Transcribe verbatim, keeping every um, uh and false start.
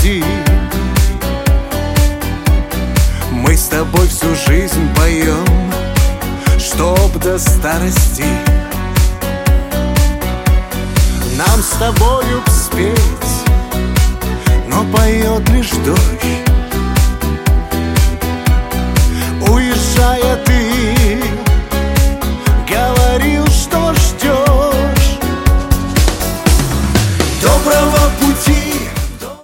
груди. Мы с тобой всю жизнь поем, чтоб до старости нам с тобою спеть, но поет лишь дождь.